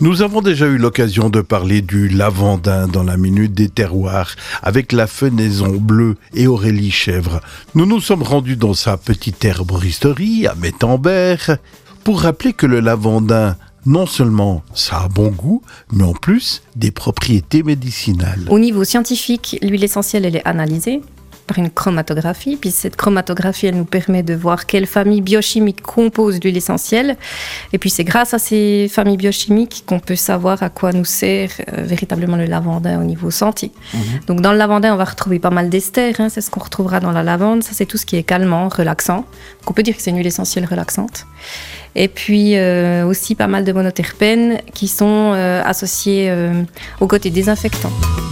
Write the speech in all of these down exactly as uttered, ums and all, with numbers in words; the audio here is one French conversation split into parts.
Nous avons déjà eu l'occasion de parler du lavandin dans la Minute des Terroirs avec la fenaison bleue et Aurélie Chèvre. Nous nous sommes rendus dans sa petite herboristerie à Mettembert pour rappeler que le lavandin, non seulement ça a bon goût, mais en plus des propriétés médicinales. Au niveau scientifique, l'huile essentielle, elle est analysée par une chromatographie. Puis cette chromatographie, elle nous permet de voir quelle famille biochimique compose l'huile essentielle. Et puis c'est grâce à ces familles biochimiques qu'on peut savoir à quoi nous sert euh, véritablement le lavandin au niveau santé. Mmh. Donc dans le lavandin, on va retrouver pas mal d'esters. Hein, c'est ce qu'on retrouvera dans la lavande. Ça, c'est tout ce qui est calmant, relaxant. Donc on peut dire que c'est une huile essentielle relaxante. Et puis euh, aussi pas mal de monoterpènes qui sont euh, associés euh, au côté désinfectant.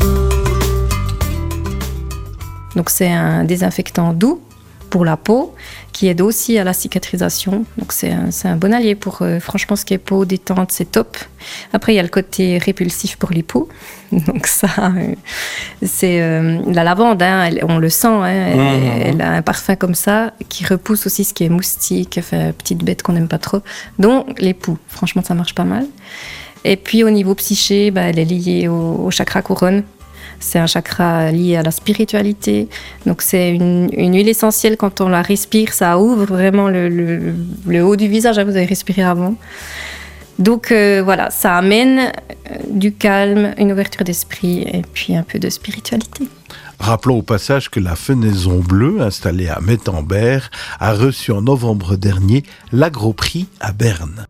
Donc c'est un désinfectant doux pour la peau qui aide aussi à la cicatrisation. Donc c'est un, c'est un bon allié pour euh, franchement ce qui est peau détente, c'est top. Après il y a le côté répulsif pour les peaux. Donc ça euh, c'est euh, la lavande, hein, elle, on le sent, hein, elle, mmh. elle a un parfum comme ça qui repousse aussi ce qui est moustique, enfin petites bêtes qu'on n'aime pas trop. Donc les poux, franchement ça marche pas mal. Et puis au niveau psyché, bah, elle est liée au, au chakra couronne. C'est un chakra lié à la spiritualité. Donc, c'est une, une huile essentielle. Quand on la respire, ça ouvre vraiment le, le, le haut du visage. Vous avez respiré avant. Donc, euh, voilà, ça amène du calme, une ouverture d'esprit et puis un peu de spiritualité. Rappelons au passage que la fenaison bleue, installée à Mettembert, a reçu en novembre dernier l'Agro-Prix à Berne.